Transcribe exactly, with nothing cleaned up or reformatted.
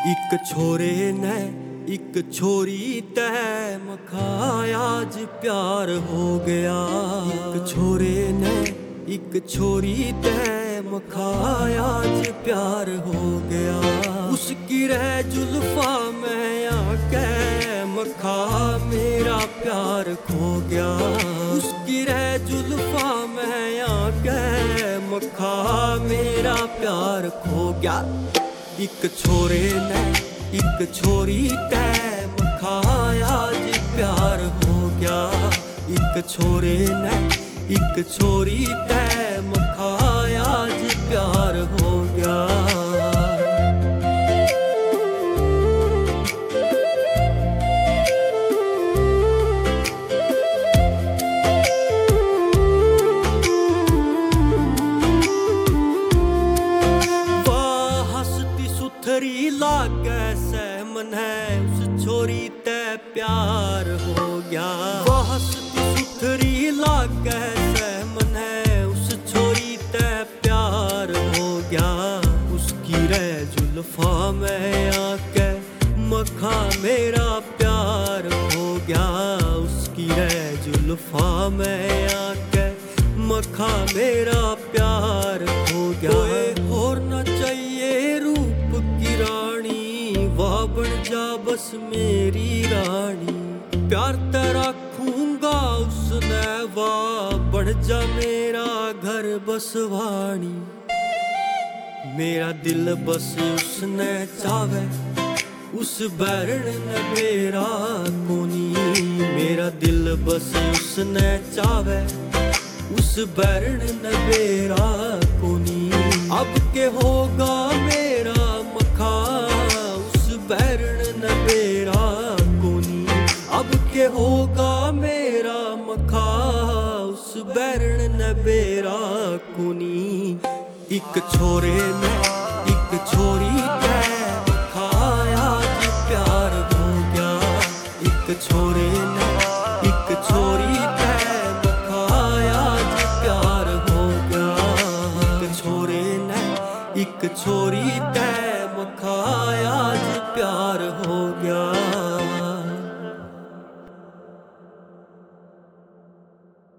एक छोरे ने एक छोरी तै मखाया आज प्यार हो गया। एक छोरे ने एक छोरी तै मखाया आज प्यार हो गया। उसकी रह जुल्फा मैं आके मखा मेरा प्यार खो गया। उसकी रह जुल्फा मैं आके मखा मेरा प्यार खो गया। एक छोरे ने एक छोरी तै मखाया आज प्यार हो गया। एक छोरे ने एक छोरी तै मखाया आज प्यार हो गया। थरी लागे सहमन है उस छोरी तै प्यार हो गया। वह हंसती सुथरी लागे सहमन है उस छोरी तै प्यार हो गया। उसकी रह जुल्फा में आके मखा मेरा प्यार हो गया। उसकी रह जुल्फा में आके मखा मेरा प्यार हो गया। और न चाहिए रूप की रानी वाह बन जा बस मेरी रानी। प्यार तेरा रखूंगा उसने वाह बन जा मेरा घर बसवानी। मेरा दिल बस उसने चावे उस बैरन ने मेरा कोनी। मेरा दिल बस उसने चावे उस बैरन ने मेरा कोनी। अब के होगा मेरा मखा उस बैरन ने मेरा कोनी। अब के होगा मेरा मखा उस बैरन ने मेरा कोनी। एक छोरे ने एक छोरी तै मखाया आज प्यार हो गया। एक छोरे ने एक छोरी तै मखाया आज प्यार हो गया। एक छोरे ने एक छोरी तै मखाया आज प्यार हो गया।